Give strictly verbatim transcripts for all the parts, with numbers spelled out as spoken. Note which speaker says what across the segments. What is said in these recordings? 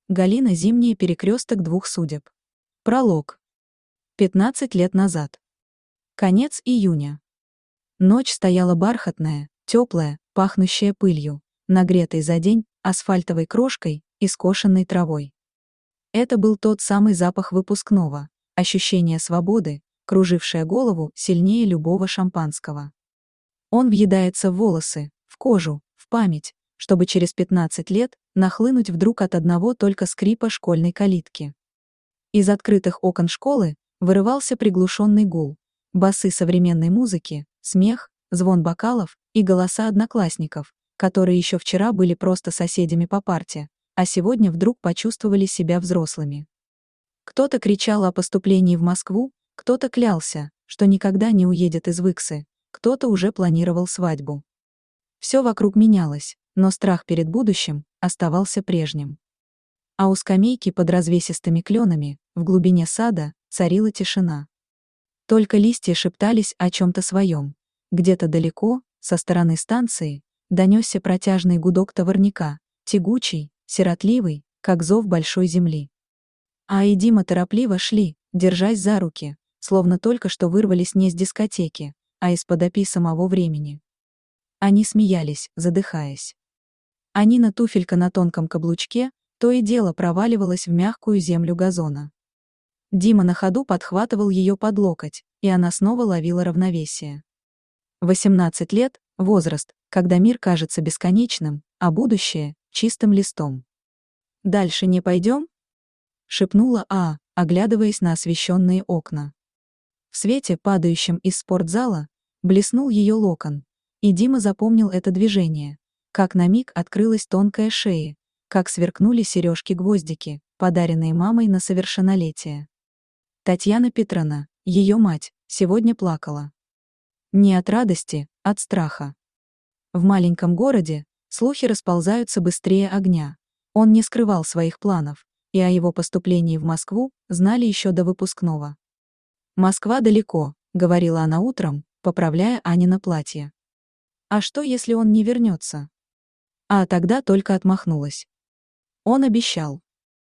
Speaker 1: Галина Зимняя, перекресток двух судеб. Пролог. пятнадцать лет назад. Конец июня. Ночь стояла бархатная, теплая, пахнущая пылью, нагретой за день асфальтовой крошкой и скошенной травой. Это был тот самый запах выпускного, ощущение свободы, кружившее голову сильнее любого шампанского. Он въедается в волосы, в кожу, в память, чтобы через пятнадцать лет нахлынуть вдруг от одного только скрипа школьной калитки. Из открытых окон школы вырывался приглушенный гул, басы современной музыки, смех, звон бокалов и голоса одноклассников, которые еще вчера были просто соседями по парте, а сегодня вдруг почувствовали себя взрослыми. Кто-то кричал о поступлении в Москву, кто-то клялся, что никогда не уедет из Выксы, кто-то уже планировал свадьбу. Все вокруг менялось, но страх перед будущим оставался прежним. А у скамейки под развесистыми кленами, в глубине сада, царила тишина. Только листья шептались о чем-то своем. Где-то далеко, со стороны станции, донесся протяжный гудок товарняка, тягучий, сиротливый, как зов большой земли. А и Дима торопливо шли, держась за руки, словно только что вырвались не с дискотеки, а из-под опи самого времени. Они смеялись, задыхаясь. Анина туфелька на тонком каблучке то и дело проваливалась в мягкую землю газона. Дима на ходу подхватывал ее под локоть, и она снова ловила равновесие. восемнадцать лет — возраст, когда мир кажется бесконечным, а будущее — чистым листом. «Дальше не пойдем?» — шепнула А, оглядываясь на освещенные окна. В свете, падающем из спортзала, блеснул ее локон, и Дима запомнил это движение, как на миг открылась тонкая шея, как сверкнули сережки-гвоздики, подаренные мамой на совершеннолетие. Татьяна Петровна, ее мать, сегодня плакала. Не от радости, от страха. В маленьком городе слухи расползаются быстрее огня. Он не скрывал своих планов, и о его поступлении в Москву знали еще до выпускного. «Москва далеко», — говорила она утром, поправляя Анино платье. «А что, если он не вернется?» А тогда только отмахнулась. Он обещал.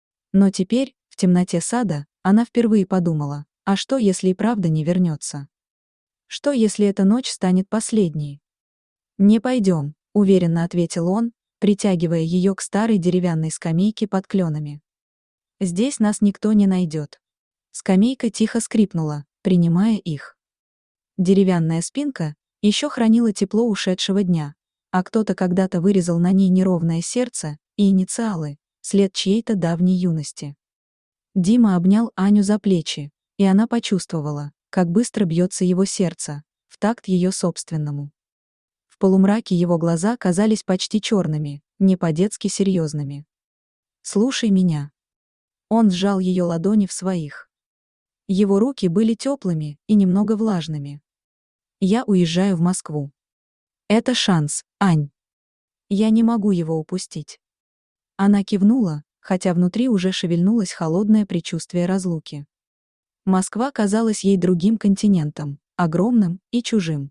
Speaker 1: Но теперь, в темноте сада, она впервые подумала, а что, если и правда не вернется? Что, если эта ночь станет последней? «Не пойдем», — уверенно ответил он, притягивая ее к старой деревянной скамейке под кленами. «Здесь нас никто не найдет». Скамейка тихо скрипнула, принимая их. Деревянная спинка еще хранила тепло ушедшего дня, а кто-то когда-то вырезал на ней неровное сердце и инициалы, след чьей-то давней юности. Дима обнял Аню за плечи, и она почувствовала, как быстро бьется его сердце, в такт ее собственному. В полумраке его глаза казались почти черными, не по-детски серьезными. «Слушай меня». Он сжал ее ладони в своих. Его руки были теплыми и немного влажными. «Я уезжаю в Москву. Это шанс, Ань. Я не могу его упустить». Она кивнула, хотя внутри уже шевельнулось холодное предчувствие разлуки. Москва казалась ей другим континентом, огромным и чужим.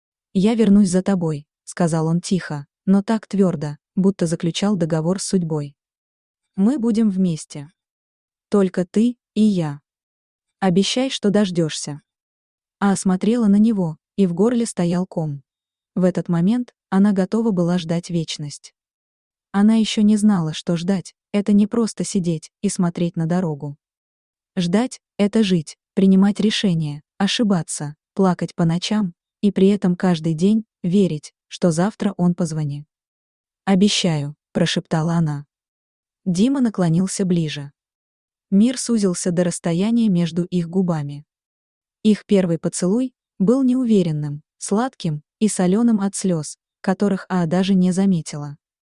Speaker 1: «Я вернусь за тобой», — сказал он тихо, но так твердо, будто заключал договор с судьбой. «Мы будем вместе. Только ты и я. Обещай, что дождешься». А смотрела на него, и в горле стоял ком. В этот момент она готова была ждать вечность. Она еще не знала, что ждать — это не просто сидеть и смотреть на дорогу. Ждать — это жить, принимать решения, ошибаться, плакать по ночам, и при этом каждый день верить, что завтра он позвонит. «Обещаю», — прошептала она. Дима наклонился ближе. Мир сузился до расстояния между их губами. Их первый поцелуй был неуверенным, сладким и соленым от слез, которых А даже не заметила.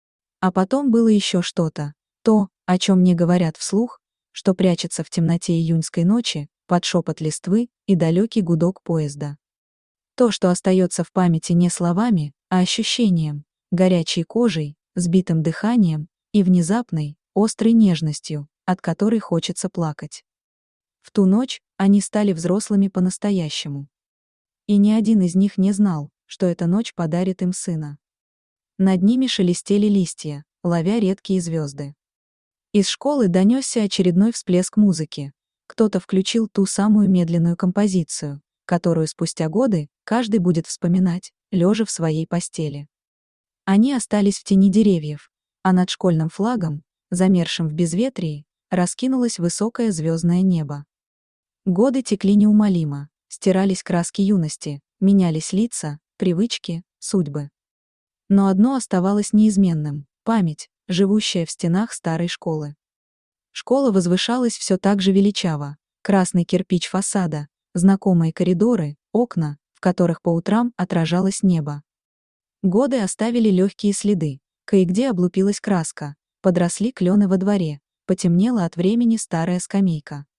Speaker 1: А потом было еще что-то, то, о чем не говорят вслух, что прячется в темноте июньской ночи, под шепот листвы и далекий гудок поезда. То, что остается в памяти не словами, а ощущением, горячей кожей, сбитым дыханием и внезапной, острой нежностью, от которой хочется плакать. В ту ночь они стали взрослыми по-настоящему. И ни один из них не знал, что эта ночь подарит им сына. Над ними шелестели листья, ловя редкие звезды. Из школы донесся очередной всплеск музыки. Кто-то включил ту самую медленную композицию, которую спустя годы каждый будет вспоминать, лежа в своей постели. Они остались в тени деревьев, а над школьным флагом, замершим в безветрии, раскинулось высокое звездное небо. Годы текли неумолимо, стирались краски юности, менялись лица, привычки, судьбы. Но одно оставалось неизменным — память, живущая в стенах старой школы. Школа возвышалась все так же величаво: красный кирпич фасада, знакомые коридоры, окна, в которых по утрам отражалось небо. Годы оставили легкие следы, кое-где облупилась краска, подросли клены во дворе, потемнела от времени старая скамейка.